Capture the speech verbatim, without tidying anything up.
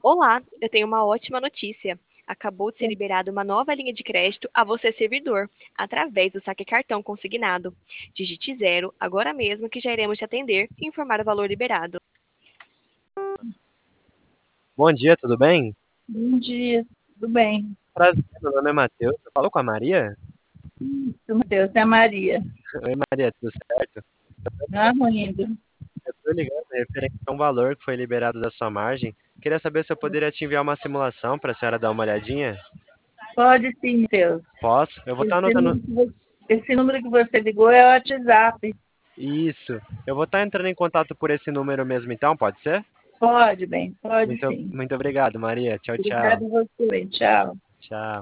Olá, eu tenho uma ótima notícia. Acabou de ser liberada uma nova linha de crédito a você, servidor, através do saque cartão consignado. Digite zero agora mesmo que já iremos te atender e informar o valor liberado. Bom dia, tudo bem? Bom dia, tudo bem? Prazer, meu nome é Matheus. Eu falo com a Maria? Isso, Matheus, é a Maria. Oi, Maria, tudo certo? Ah, Monindo. Eu tô ligando referente a um valor que foi liberado da sua margem. Queria saber se eu poderia te enviar uma simulação para a senhora dar uma olhadinha. Pode sim, Matheus. Posso? Eu vou estar Esse anotando. número, que você, esse número que você ligou é o WhatsApp. Isso. Eu vou estar entrando em contato por esse número mesmo, então, pode ser? Pode, bem, pode Muito, sim. muito obrigado, Maria. Tchau, tchau. Obrigada a você. Tchau. Tchau.